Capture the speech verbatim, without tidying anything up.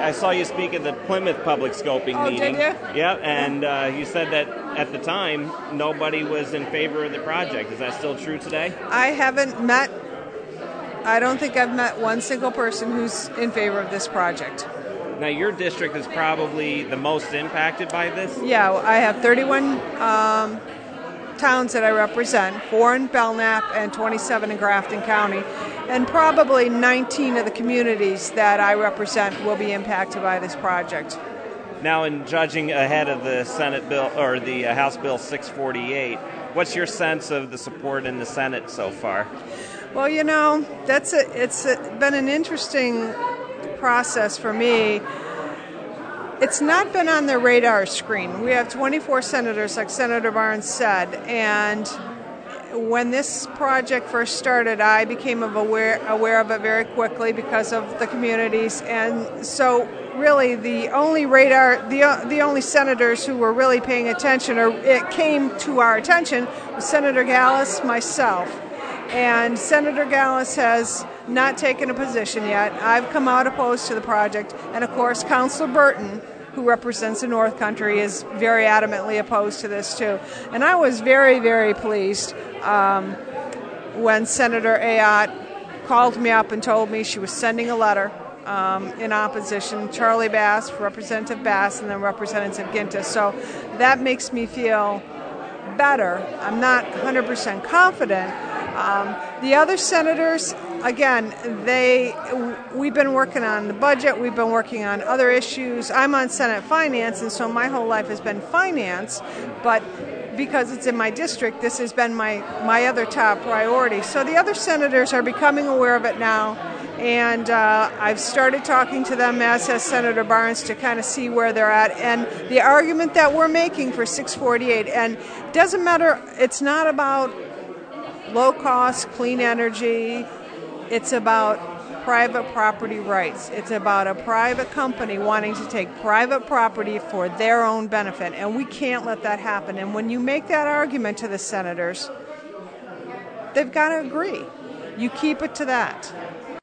I saw you speak at the Plymouth Public Scoping oh, meeting. Did you? Yeah, and uh, you said that at the time nobody was in favor of the project. Is that still true today? I haven't met, I don't think I've met one single person who's in favor of this project. Now, your district is probably the most impacted by this? Yeah, I have thirty-one um, towns that I represent, four in Belknap and twenty-seven in Grafton County, and probably nineteen of the communities that I represent will be impacted by this project. Now, in judging ahead of the Senate bill or the uh, House Bill six forty-eight, what's your sense of the support in the Senate so far? Well, you know, that's a, it's a, been an interesting process for me. It's not been on the radar screen. We have twenty-four senators, like Senator Barnes said, and when this project first started, I became aware aware of it very quickly because of the communities, and so really the only radar, the the only senators who were really paying attention, or it came to our attention, was Senator Gallus, myself. And Senator Gallus has not taken a position yet. I've come out opposed to the project. And, of course, Councilor Burton, who represents the North Country, is very adamantly opposed to this, too. And I was very, very pleased um, when Senator Ayotte called me up and told me she was sending a letter um, in opposition. Charlie Bass, Representative Bass, and then Representative Gintis. So that makes me feel better. I'm not one hundred percent confident. Um, the other senators, again, they we've been working on the budget, we've been working on other issues. I'm on Senate Finance, and so my whole life has been finance, but because it's in my district, this has been my, my other top priority. So the other senators are becoming aware of it now, and uh, I've started talking to them, as has Senator Barnes, to kind of see where they're at. And the argument that we're making for six forty-eight, and it doesn't matter, it's not about low-cost, clean energy. It's about private property rights. It's about a private company wanting to take private property for their own benefit, and we can't let that happen. And when you make that argument to the senators, they've got to agree. You keep it to that.